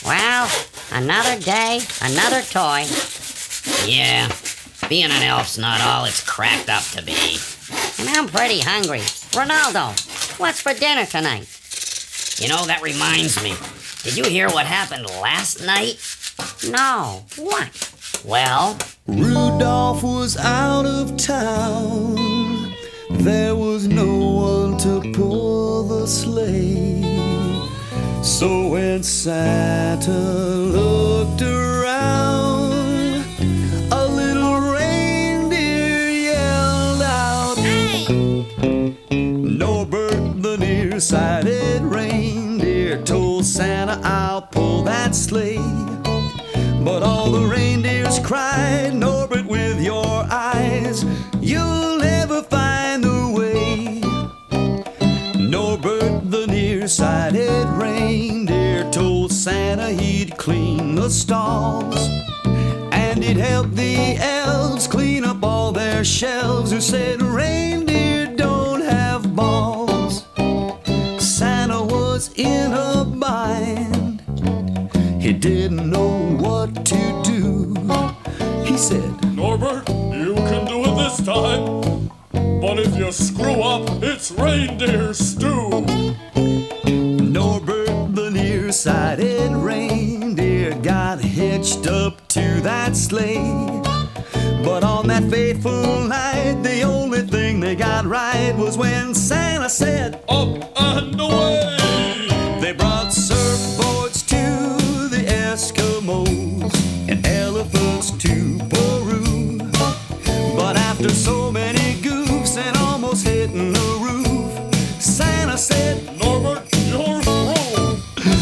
Well, another day, another toy. Yeah, being an elf's not all it's cracked up to be. And I'm pretty hungry. Ronaldo, what's for dinner tonight? You know, that reminds me. Did you hear what happened last night? No, what? Well, Rudolph was out of town. There was no one to pull the sleigh. So when Santa looked around, a little reindeer yelled out, "Hey!" Norbert, the nearsighted reindeer, told Santa, "I'll pull that sleigh." But all the reindeers cried, "Norbert, with your eyes, you'll never find the way." Norbert, the nearsighted reindeer, told Santa he'd clean the stalls, and he'd help the elves clean up all their shelves, who said reindeer don't have balls. Santa was in a bind. He didn't know what to do. He said, "Norbert, you can do it this time. But if you screw up, it's reindeer stew." Norbert, the nearsighted reindeer, got hitched up to that sleigh. But on that fateful night, the only thing they got right was when Santa said, "Up and away!" They brought surfboards to the Eskimos and elephants to Peru. But after so many goofs and almost hitting the roof, Santa said, "Norbert, you're through."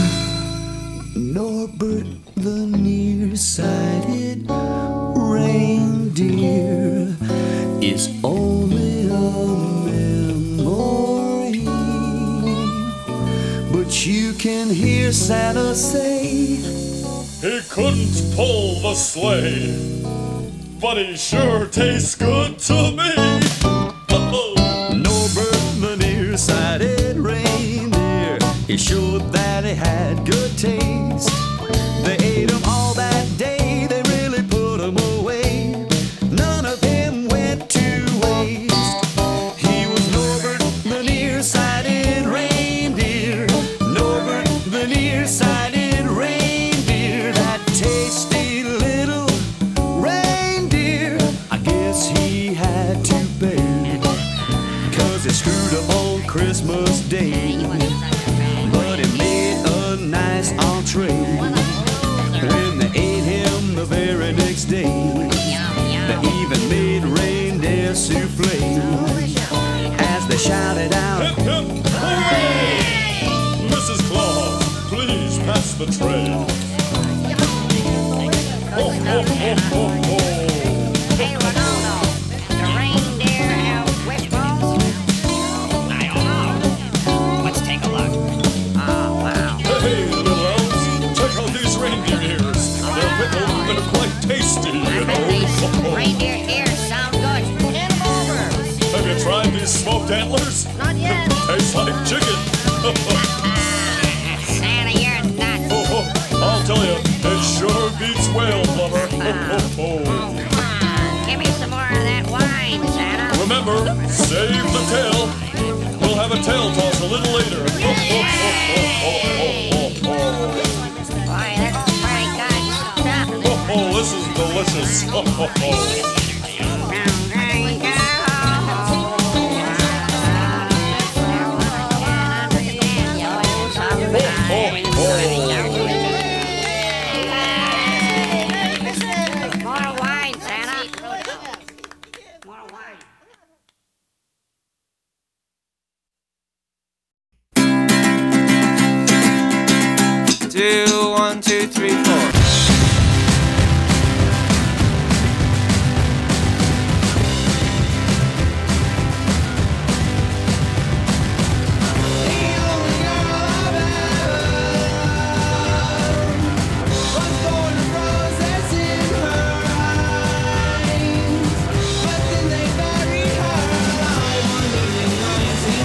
Norbert, the nearsighted reindeer, is only a memory. But you can hear Santa say, "He couldn't pull the sleigh, but he sure tastes good to me." Norbert, the nearsighted reindeer, he showed that he had good taste. They ate him all that day, they really put him away. None of him went to waste. He was Norbert, the nearsighted reindeer. Norbert, the nearsighted reindeer. That tasty little reindeer, I guess he had to pay, 'cause he screwed up on Christmas Day. But he made a nice entree when they ate him the very next day. They even made reindeer souffle as they shouted out, "Hip, hip, hooray! Mrs. Claus, please pass the tray." Ho, ho, ho, ho, ho. Hey, Ronaldo, the reindeer have wishbones? I don't know. Let's take a look. Oh, wow. Hey, little elves, check out these reindeer ears. They're pickled, they're quite tasty, you know. These reindeer ears sound good. Hand 'em over. Have you tried these smoked antlers? Not yet. Tastes like chicken. Santa, you're nuts. Oh, oh, I'll tell you, it sure beats whale blubber. Oh, oh, oh. Come on, give me some more of that wine, Santa. Remember, save the tail. We'll have a tail toss a little later. Oh, oh, oh, oh, oh, oh, oh. Boy, that's pretty good stuff. Oh, oh, this is delicious. Oh, oh, oh. More wine, Santa. More wine. 2, 1, 2, 3, 4.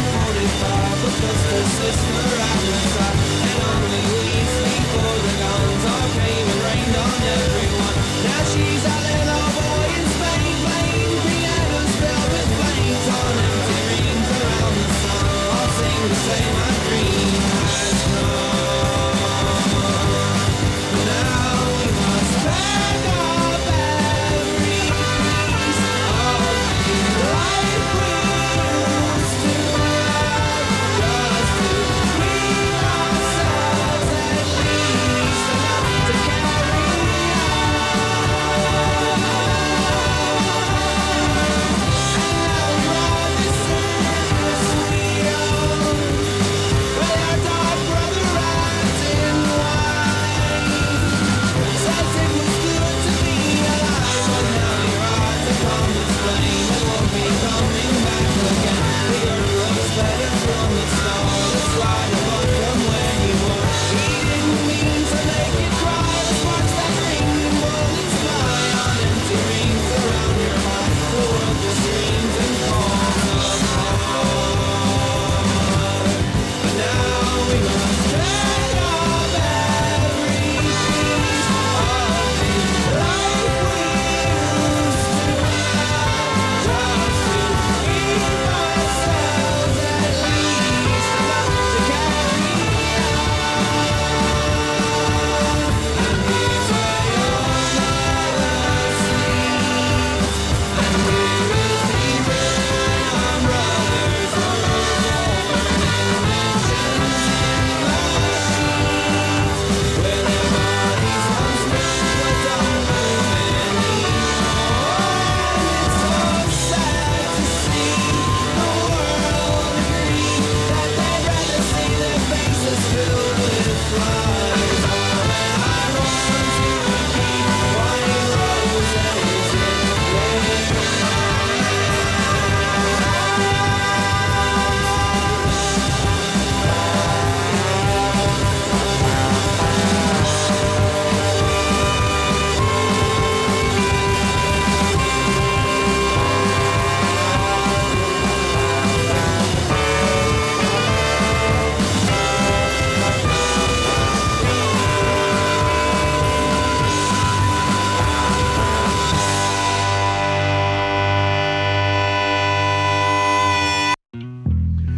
Sister, I was and only weeks before the dawn.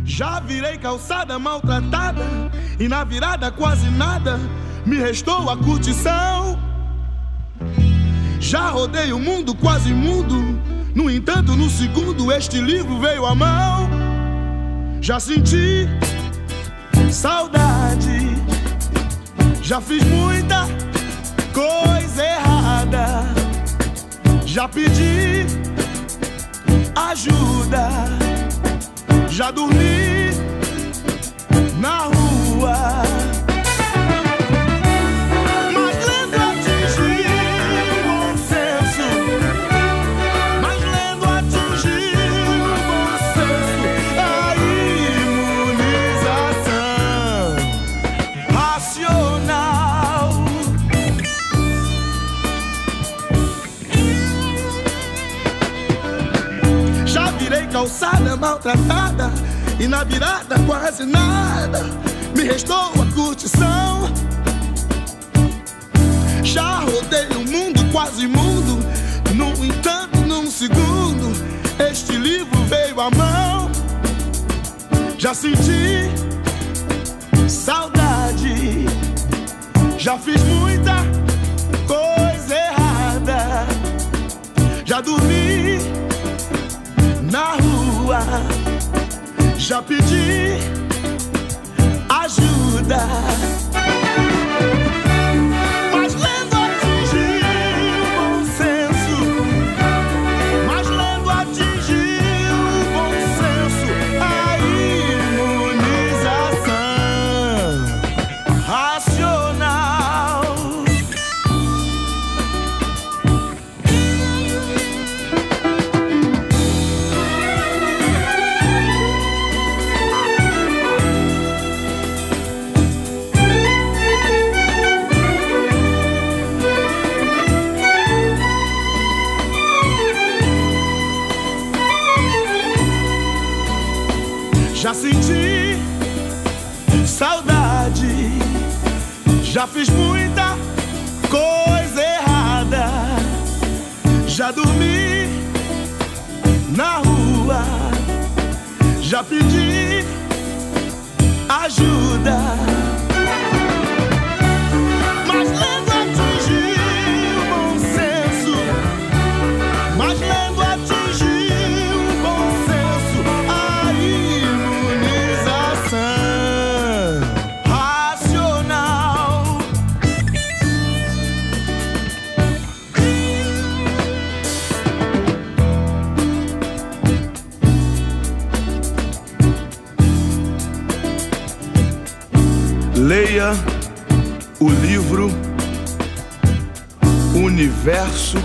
Já virei calçada maltratada e na virada quase nada me restou a curtição. Já rodei o mundo quase mudo, no entanto no segundo este livro veio à mão. Já senti saudade, já fiz muita coisa errada, já pedi ajuda, já dormi na rua. Mas lendo atingi o bom senso, mas lendo atingi o bom senso, a imunização racional. Já virei calçada maltratada e na virada quase nada me restou a curtição. Já rodei o mundo quase mundo, no entanto num segundo este livro veio à mão. Já senti saudade, já fiz muita coisa errada, já dormi na rua, já pedi ajuda, mas lendo atingi o bom senso, mas lendo atingi o bom senso, a imunização racional. Já senti saudade, já fiz muita coisa errada, já dormi na rua, já pedi ajuda, mas lendo atingi o bom senso, mas lendo atingi o bom senso, a imunização racional. Leia o livro Universo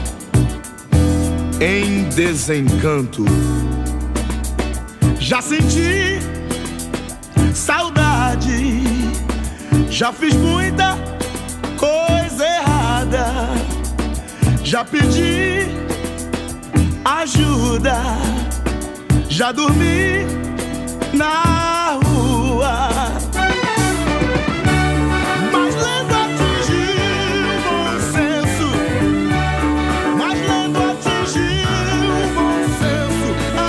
em Desencanto. Já senti saudade, já fiz muita coisa errada, já pedi ajuda, já dormi na rua, mas lendo atingi o bom senso, mas lendo atingi o bom senso, a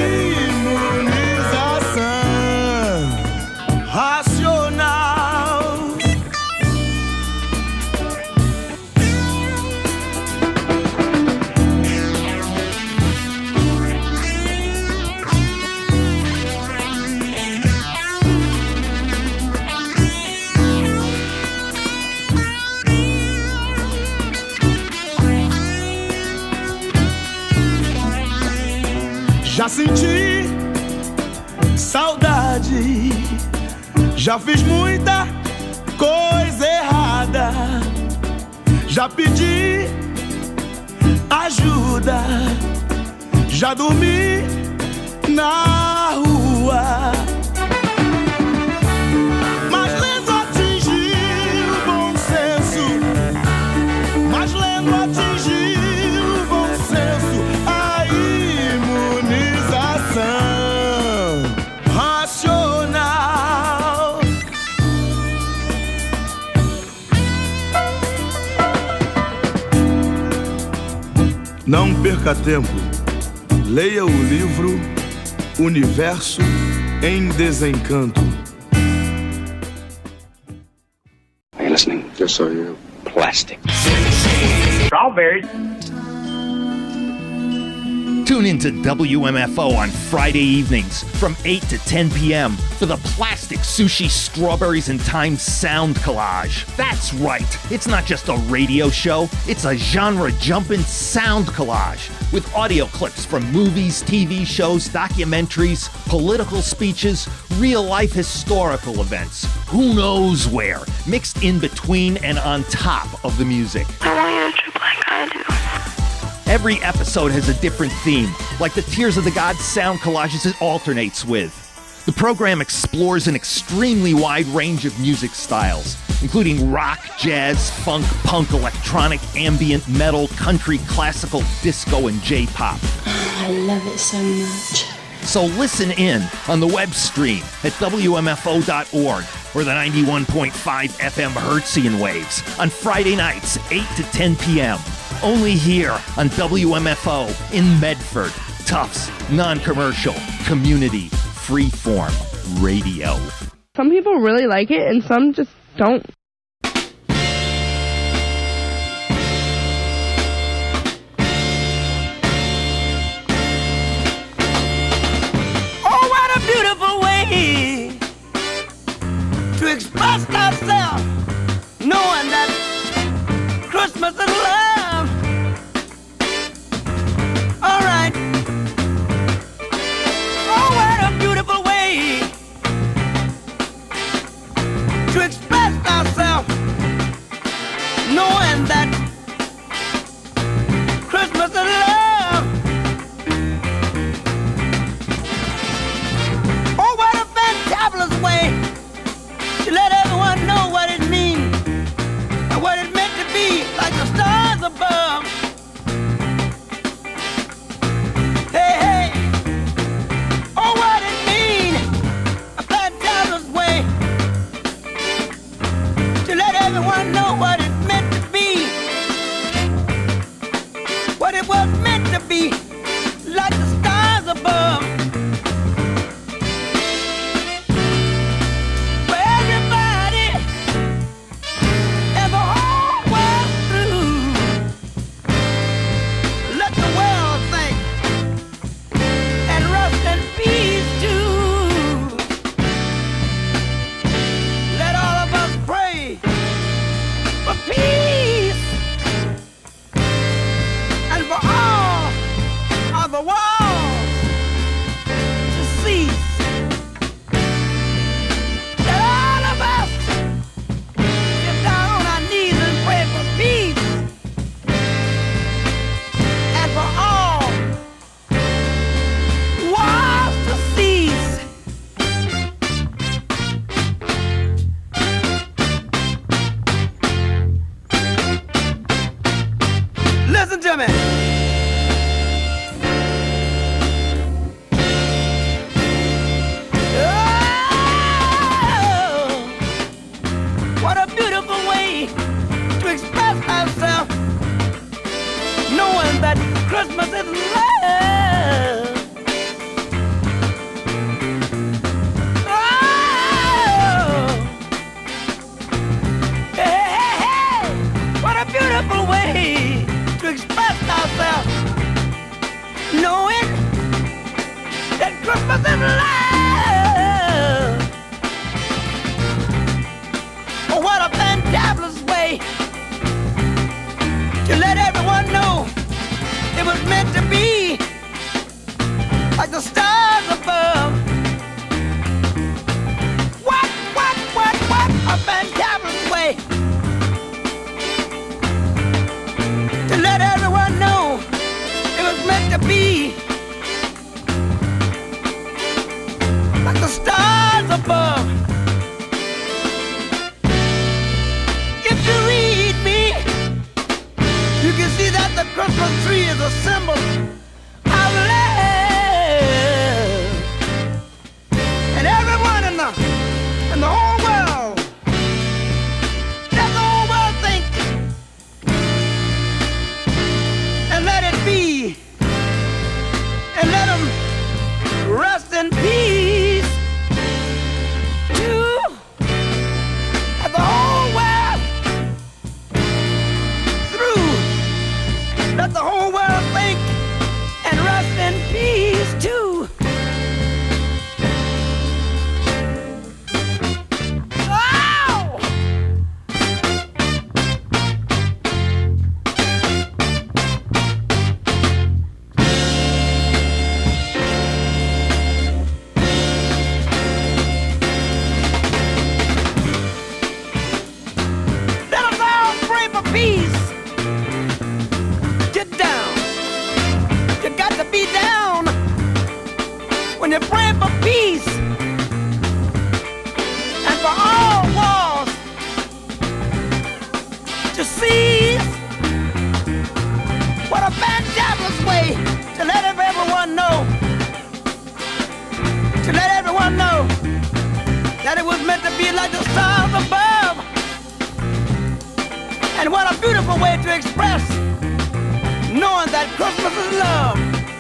imunização racional. Já senti saudade, já fiz muita coisa errada, já pedi ajuda, já dormi na rua, mas lendo atingi o bom senso, mas lendo atingi o bom senso, a imunização racional. Não perca tempo, leia o livro Universo em desencanto. Are you listening? Yes, I am. Plastic. Strawberries. Tune into WMFO on Friday evenings from 8 to 10 p.m. for the Plastic Sushi Strawberries and Time Sound Collage. That's right, it's not just a radio show, it's a genre-jumping sound collage with audio clips from movies, TV shows, documentaries, political speeches, real-life historical events, who knows where, mixed in between and on top of the music. I want you to trip like I do. Every episode has a different theme, like the Tears of the Gods sound collages it alternates with. The program explores an extremely wide range of music styles, including rock, jazz, funk, punk, electronic, ambient, metal, country, classical, disco, and J-pop. I love it so much. So listen in on the web stream at WMFO.org or the 91.5 FM Hertzian waves on Friday nights, 8 to 10 p.m. Only here on WMFO in Medford. Tufts, non-commercial, community, freeform radio. Some people really like it and some just don't. Oh, what a beautiful way to express ourselves, knowing that Christmas is love. All right. Oh, what a beautiful way to express ourselves, knowing that Christmas is love. Oh, what a fantabulous way to let everyone know what it means and what it meant to be, like the stars above. Hey, hey. Oh, what it means, a fantabulous way to let everyone know what it meant to be, what it was meant to be, like the stars above. For everybody and the whole world through, let the world think and rest in peace too. Let all of us pray for peace and for all of the walls to cease. Let all of us get down on our knees and pray for peace and for all walls to cease. Listen to me. Oh, what a beautiful way to express ourselves, knowing that Christmas is love. Oh, hey, hey, hey, what a beautiful way to express ourselves, knowing that Christmas is love. Oh, what a fantabulous way to let everyone know it was meant to be, like the stars above. What a fantabulous way to let everyone know it was meant to be, like the stars above. If you read me, you can see that the Christmas tree is a symbol of love. And everyone in the whole world, let the whole world think and let it be, and let them rest in peace. when you pray for peace and for all wars to cease. What a fantabulous way to let everyone know, that it was meant to be like the stars above. And what a beautiful way to express knowing that Christmas is love.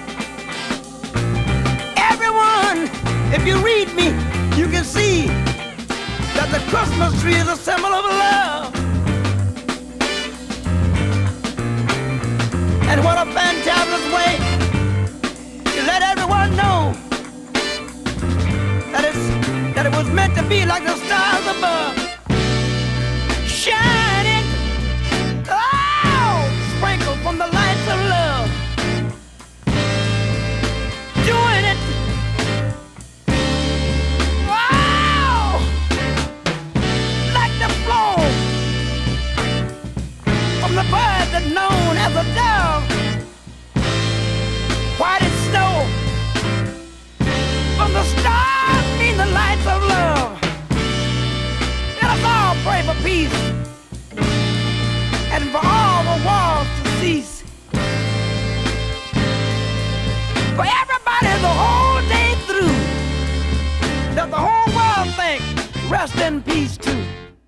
Everyone, if you read me, you can see that the Christmas tree is a symbol of love. And what a fantabulous way to let everyone know that it was meant to be like the stars above, shining, oh, sprinkled from the lights of love, doing it, wow, like the flow from the bird that's known as a dove, white as snow, from the stars mean the lights of love. Let us all pray for peace and for all the wars to cease. For everybody the whole day through, that the whole world think, rest in peace too.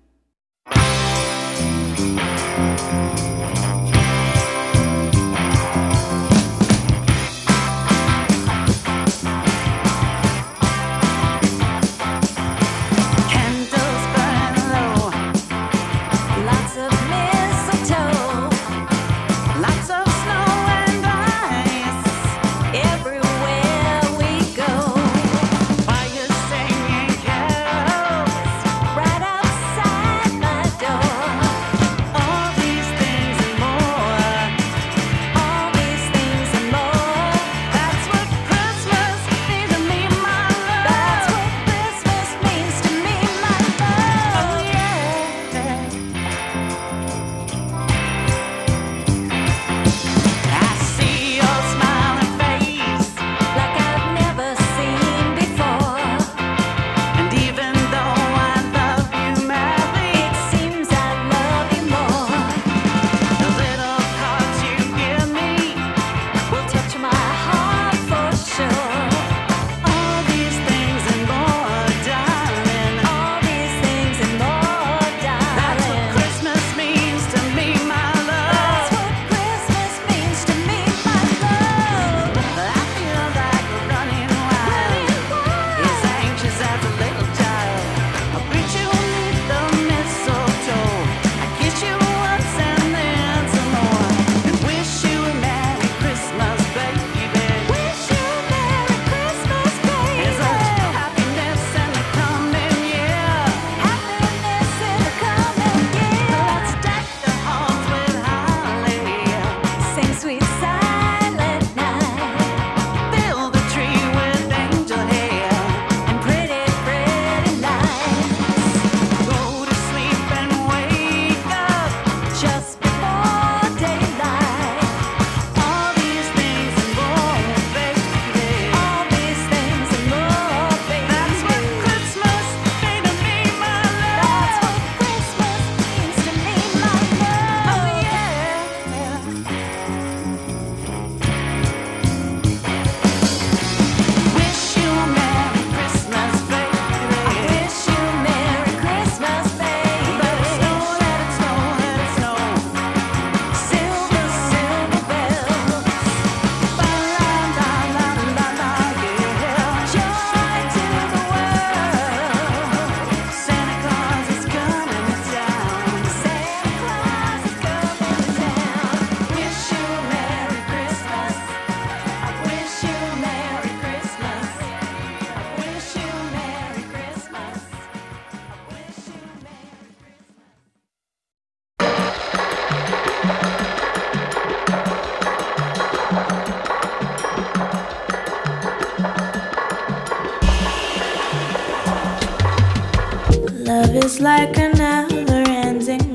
Love is like a never-ending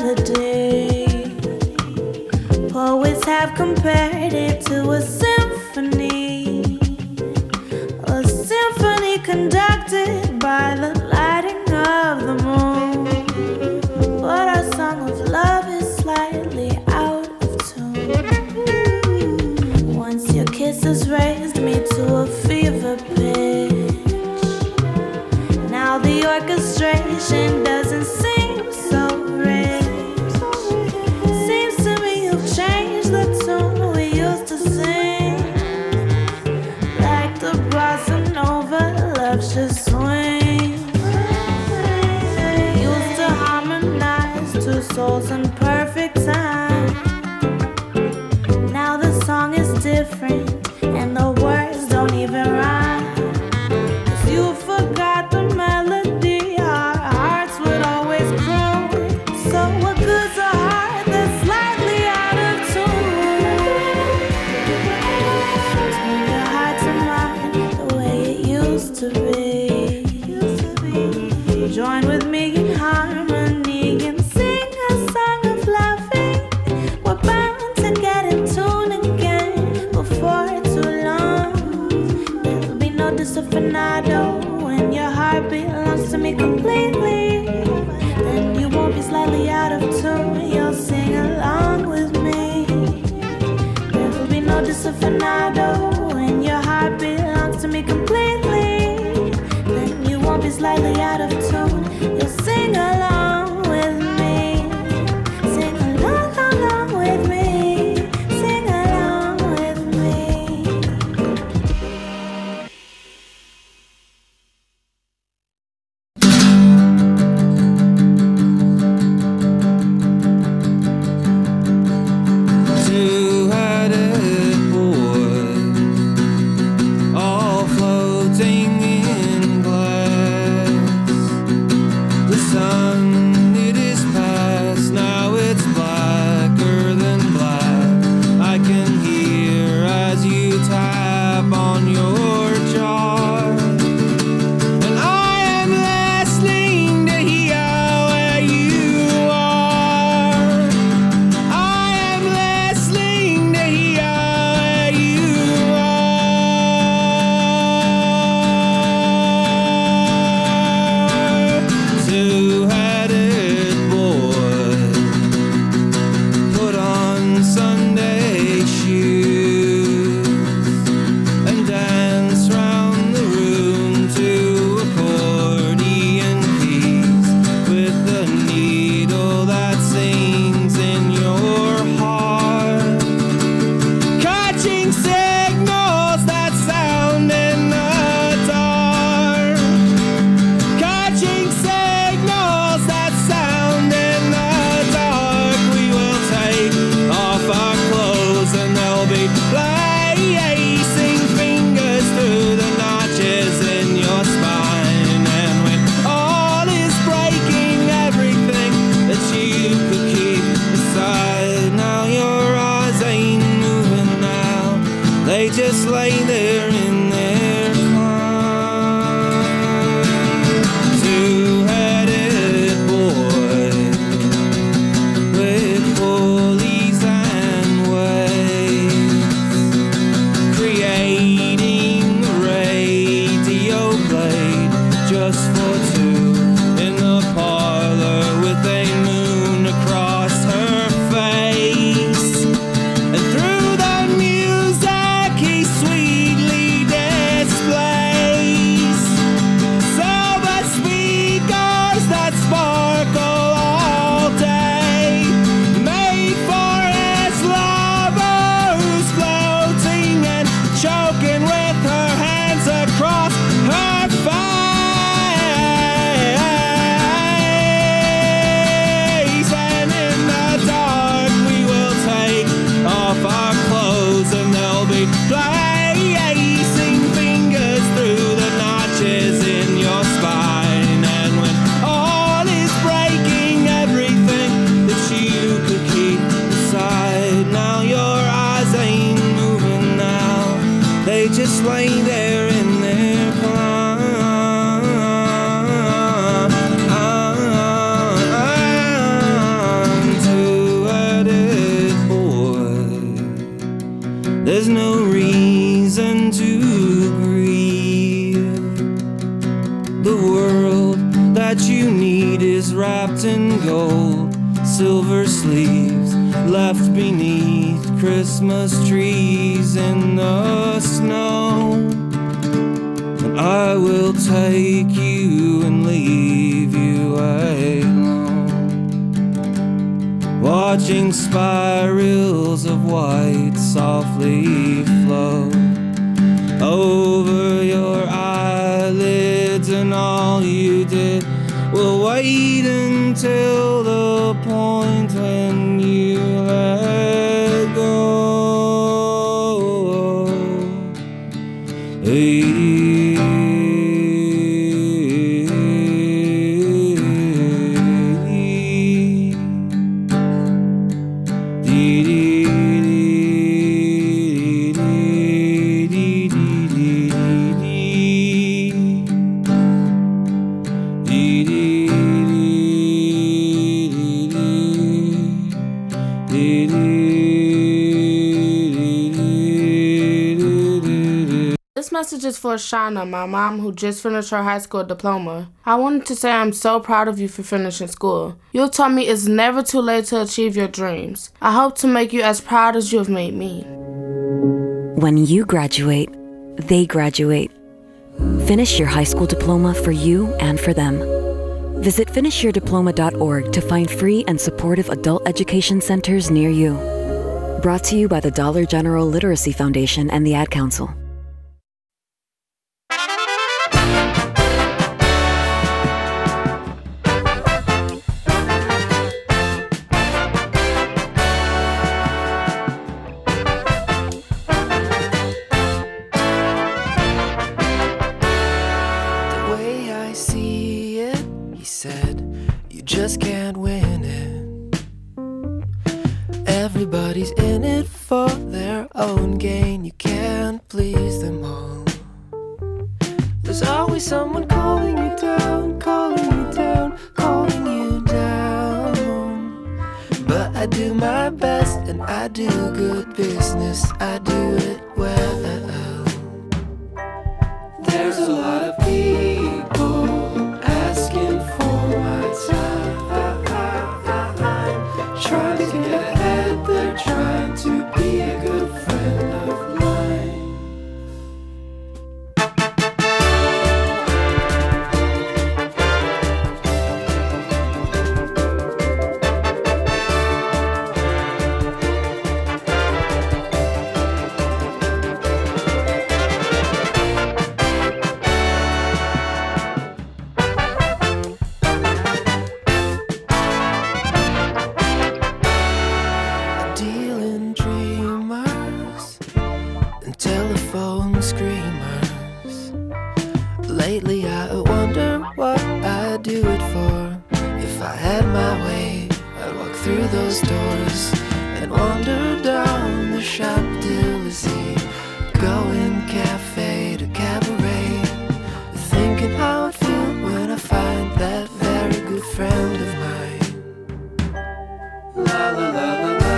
melody. Poets have compared it to a symphony, a conducted by the lighting of the moon. But our song of love is slightly out of tune. Once your kisses raised me to a fever pitch. Now the orchestration doesn't seem so rich. Seems to me you've changed the tune we used to sing. Like the bossa nova, love's just swing. Used to harmonize two souls in perfect time. Now the song is different and the words don't even rhyme. 'Cause you forgot the melody our hearts would always croon. So what good's a heart that's slightly out of tune? Turn your heart to mine the way it used to be. Join with me in harmony and sing a song of loving. We're bound to get in tune again before too long. There'll be no disafinado when your heart belongs to me completely. Then you won't be slightly out of tune, you'll sing along with me. There'll be no disafinado when your heart belongs to me completely. Then you won't be slightly out of tune, you'll sing along with me. Sing along with me. Sing along with me. Two-headed boys, all floating in glass. that you need is wrapped in gold, silver sleeves left beneath Christmas trees in the snow. And I will take you and leave you alone, watching spirals of white softly flow over your eyelids, and all you did will wait until the point when you let go. This message is for Shauna, my mom, who just finished her high school diploma. I wanted to say I'm so proud of you for finishing school. You told me it's never too late to achieve your dreams. I hope to make you as proud as you have made me. When you graduate, they graduate. Finish your high school diploma for you and for them. Visit finishyourdiploma.org to find free and supportive adult education centers near you. Brought to you by the Dollar General Literacy Foundation and the Ad Council. Just can't win it. Everybody's in it for their own gain. You can't please them all. There's always someone calling you down, calling you down, calling you down. But I do my best and I do good business. I do it well. There's a lot of people asking for my time. Trying to get ahead, they're trying to be a good friend of mine. Lately I wonder what I'd do it for. If I had my way, I'd walk through those doors and wander down the Champs-Élysées, going cafe to cabaret, thinking how I'd feel when I find that very good friend of mine. La la la la la.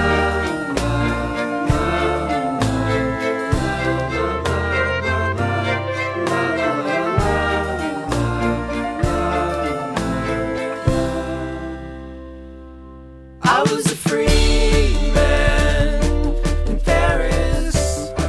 I was a free man in Paris. I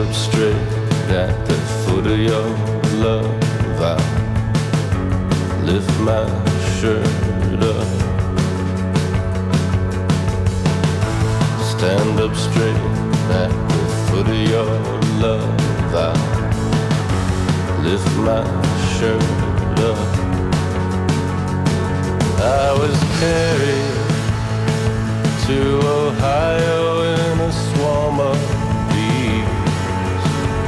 up straight at the foot of your love. I lift my shirt up. Stand up straight at the foot of your love. I lift my shirt up. I was carried to Ohio in a swarm of bees.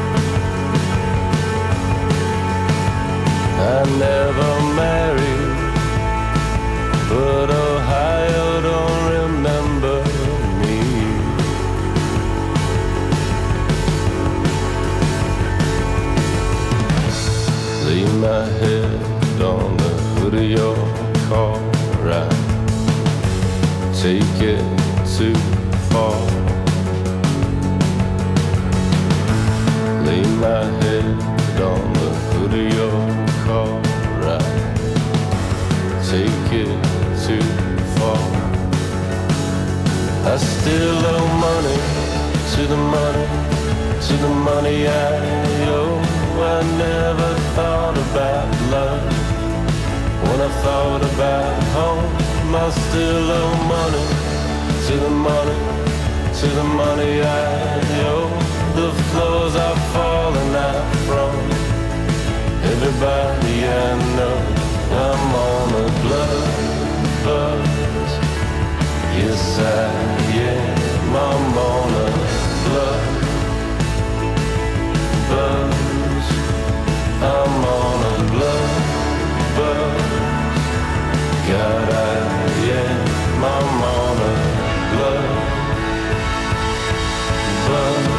I never married, but Ohio don't remember me. Lay my head on the hood of your car, right? Take it too far. Lay my head on the hood of your car, right? Take it too far. I still owe money to the money, to the money I owe. I never thought about love when I thought about home. I still owe money to the money, to the money I owe. The floors are falling out from everybody I know. I'm on a blood buzz. Yes, I am. I'm on a blood buzz. I'm on a blood buzz. God, I am. I'm on a blood buzz.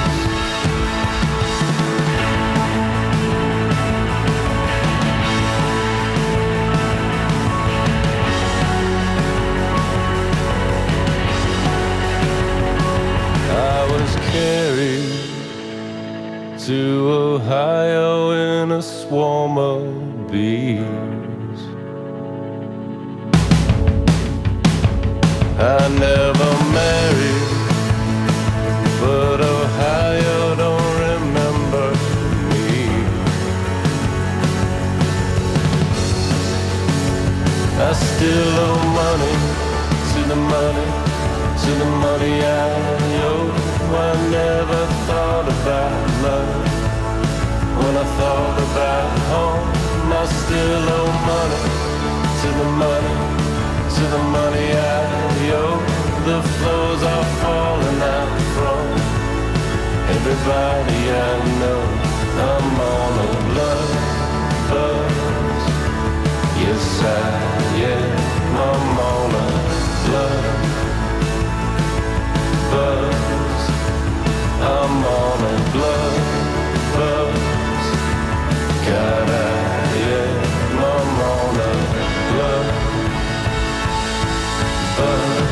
I was carried to Ohio in a swarm of bees. I never married, but Ohio don't remember me. I still owe money to the money, to the money I owe. I never thought about love when I thought about home. I still owe money to the money, to the money I owe. The floors are falling out from everybody I know. I'm on a blood buzz. Yes, I am. I'm on a blood buzz. I'm on a blood buzz. God, I am. I'm on a blood buzz.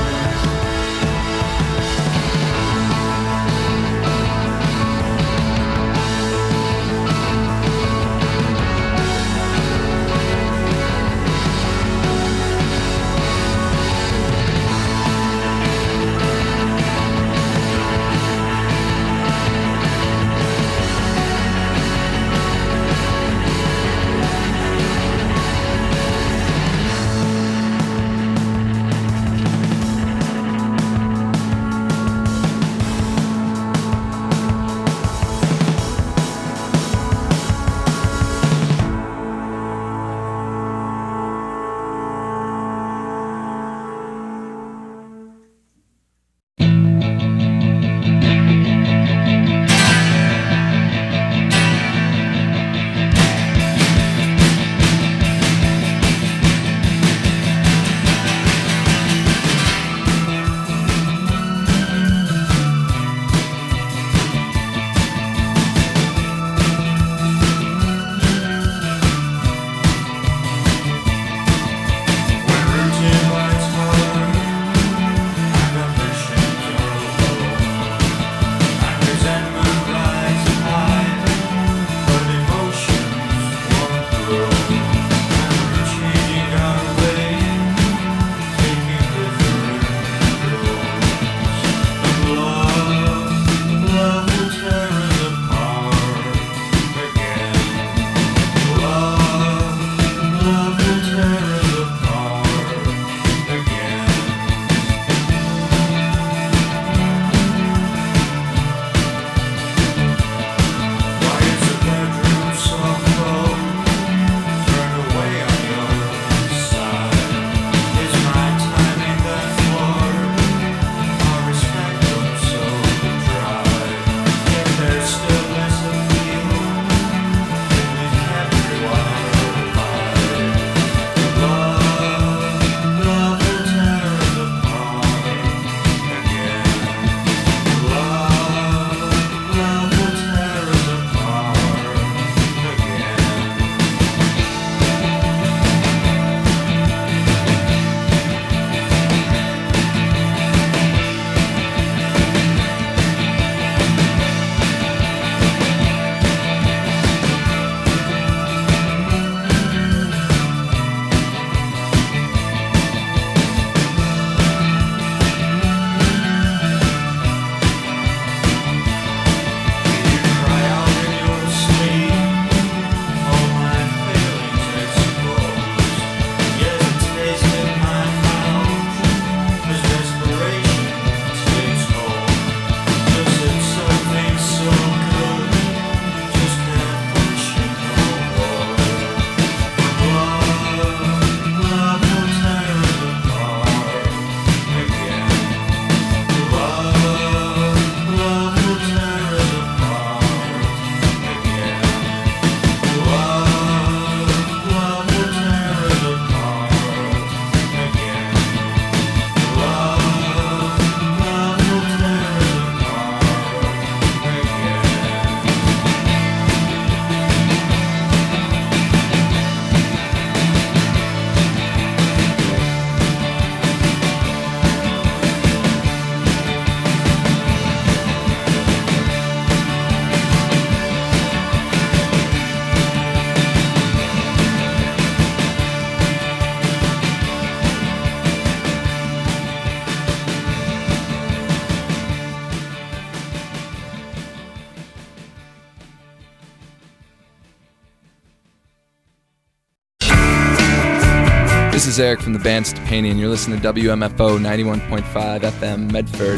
This is Eric from the band Stepanian. You're listening to WMFO 91.5 FM Medford.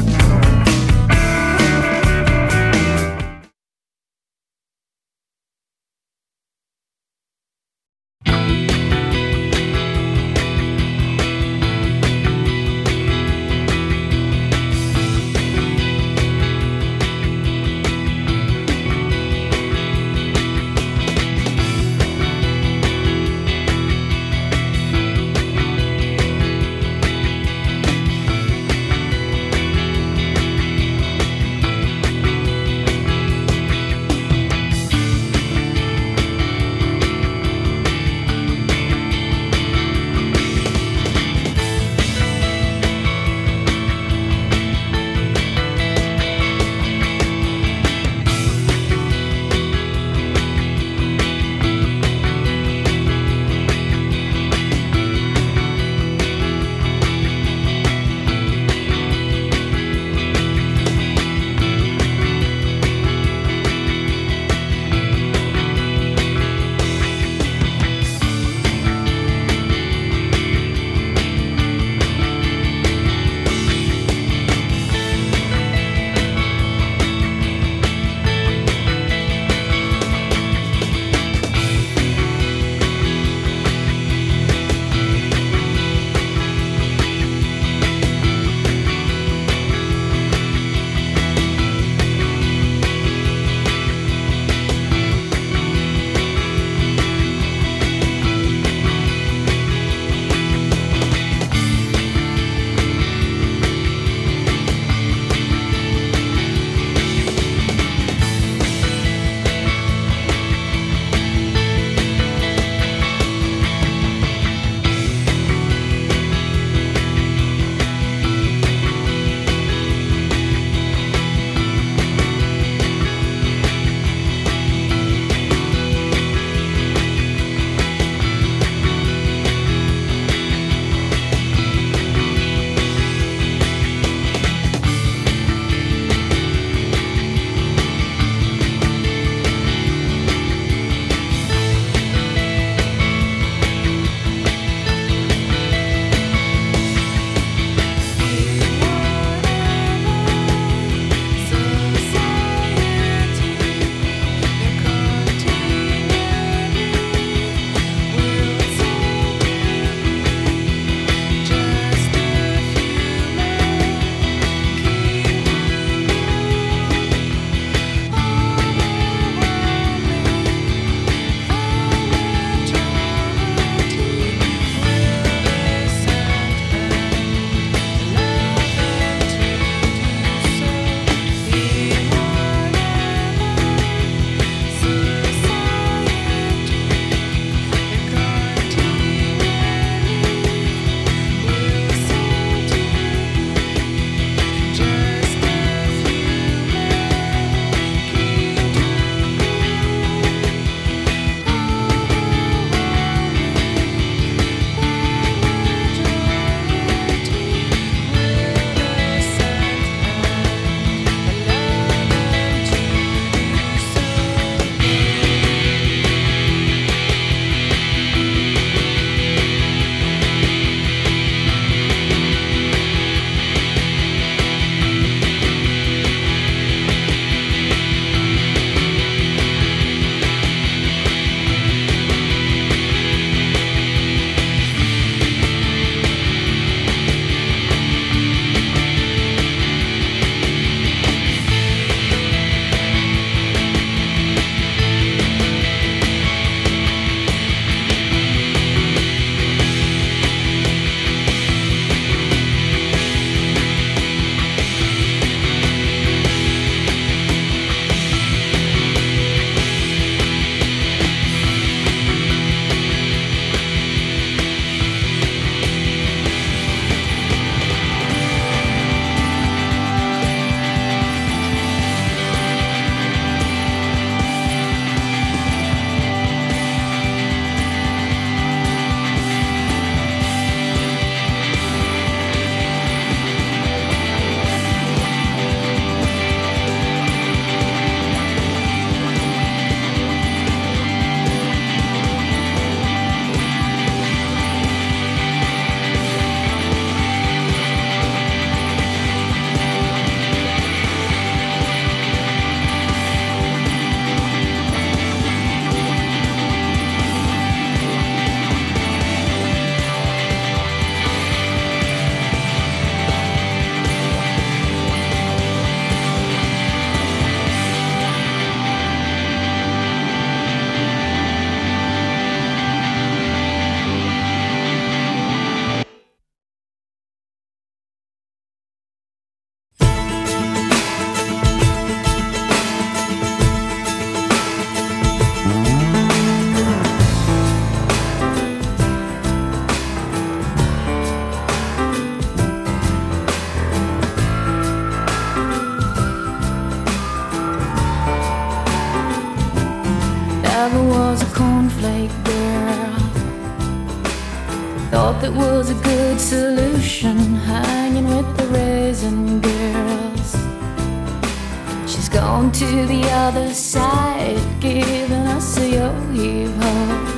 Thought that was a good solution, hanging with the raisin girls. She's gone to the other side, giving us a yo-yo.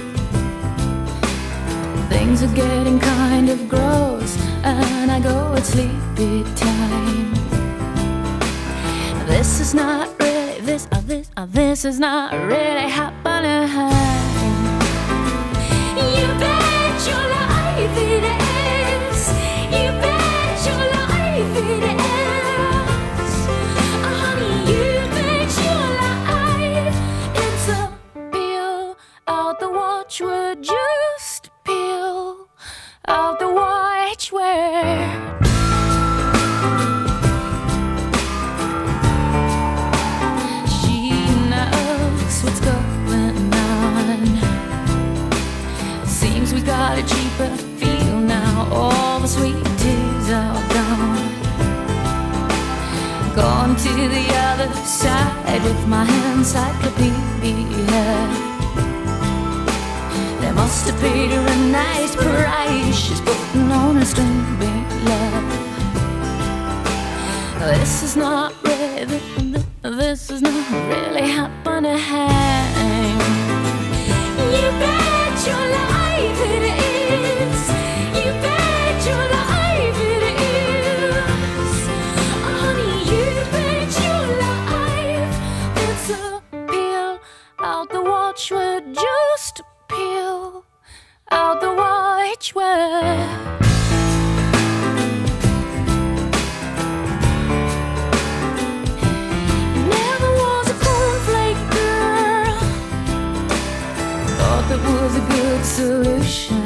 Things are getting kind of gross, and I go at sleepy time. This is not really, this is not really happening. You bet your life it is. You bet your life it is. Honey, you bet your life. It's a peel out the watchword, just peel out the watchword. What's going on? Seems we got a cheaper feel now. All the sweet teas are gone. Gone to the other side with my encyclopedia. They must have paid her a nice price. She's putting on a string love. This is not really, this is not really happening. You bet your life it is. You bet your life it is. Honey, you bet your life. It's a peel out the watchword, just peel out the watchword. That was a good solution.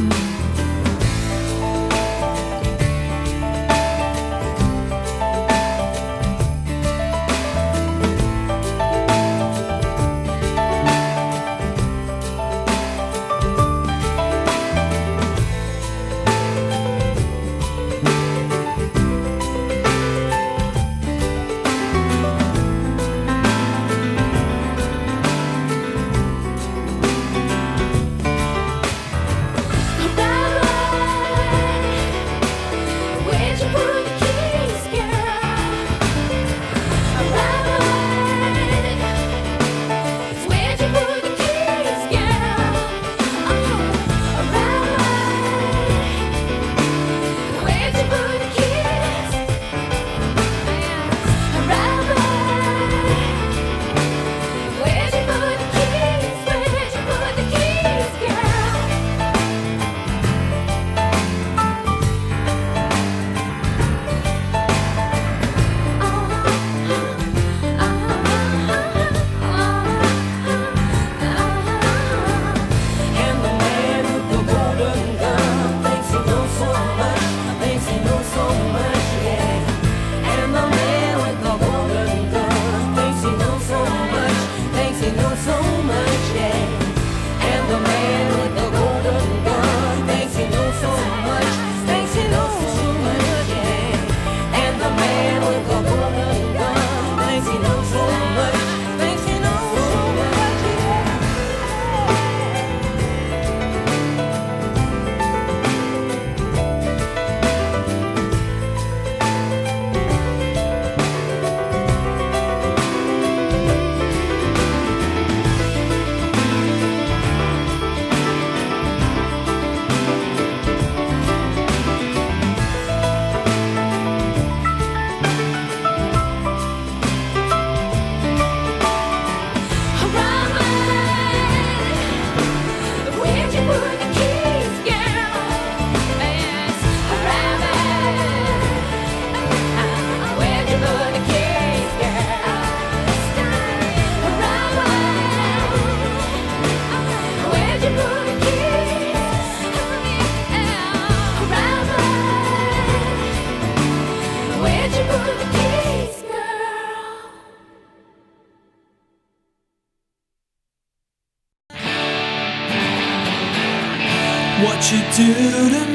What you do to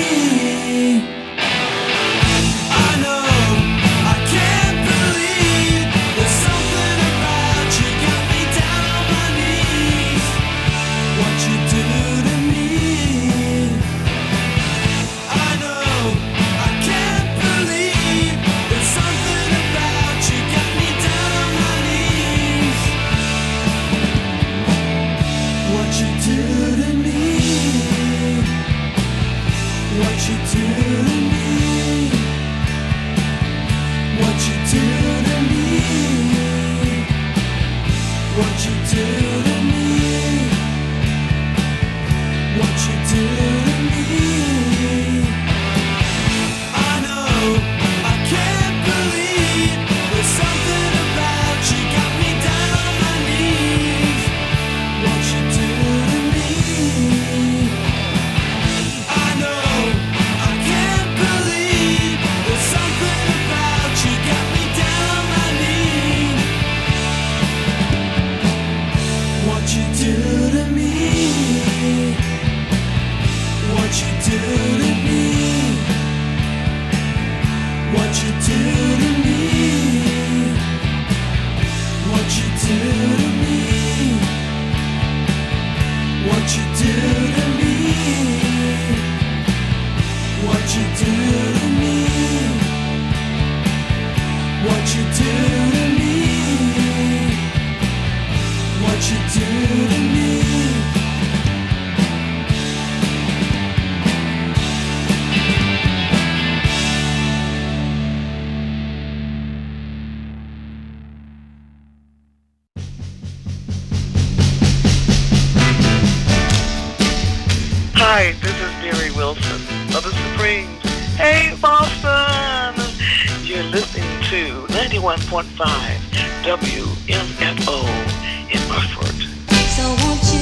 me, I know I can't believe there's something about you got me down on my knees. What you do to me, What you do to me, what you do to me, what you do to me, what you do to me. I know I can't believe there's something about you got me down on my knees. What you do to me, I know I can't believe there's something about you got me down on my knees. What you do to me, what you do to me, what you do to me, what you do to me, what you do to me, what you do to me, what you do to me, what you do to me. Hi, this is Mary Wilson of the Supremes. Hey, Boston! You're listening to 91.5 WMFO in Bufford. So won't you